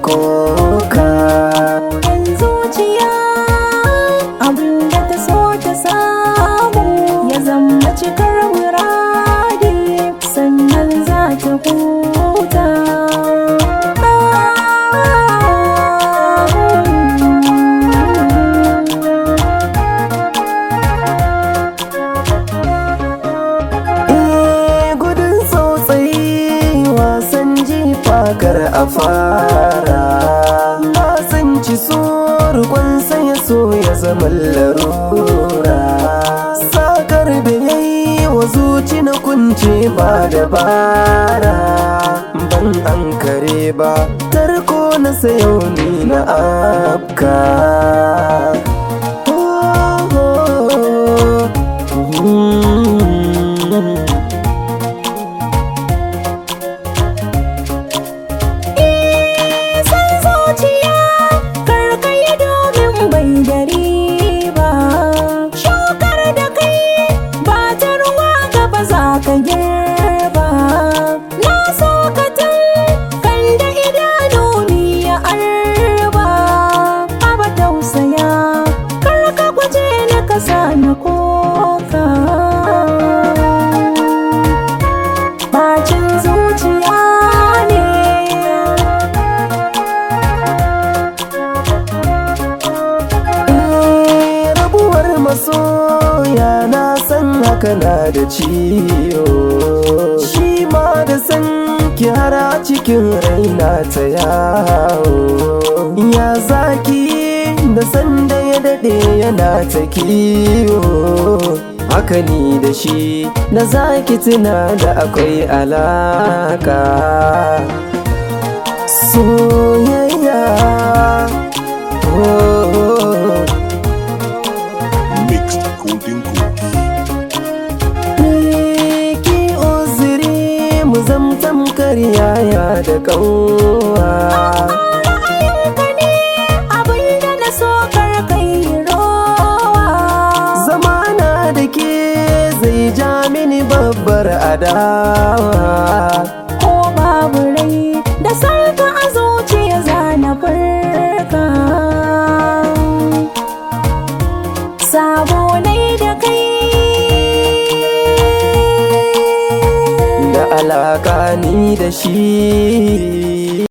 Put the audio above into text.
koka. Yan zuciya abinda ta so ta samu ya zama cikar muradi, sannan za ta huta. Kar a fara na tsinci surukun sai so ya zama larura. Sakar da yayi wa zuci na kunce ba dabara, ban an kare ba tarko na sayau ni na afka. Ka girba na so ka kan da idanu ni ya arba, aba tausaya kar ka guje ni ka sa na koka. Bacin zuciya ne rabuwar masoya, na san haka na da ciwo. Shi ma da san kyara cikin raina ta yawo. Ya zaki da san da ya daɗe yana ta kiwo. Haka ni da shi na zaki tuna da akwai alaka. Soyayya tamkar yaya da ƙauwa. Ra'ayinka ne abinda na so kar kai rowa. Zamana da ke zai ja mini babbar adawa. Ko babu rai da sarka a zuciya za na farka. Sabo ne da kai da alaƙa ni da shi.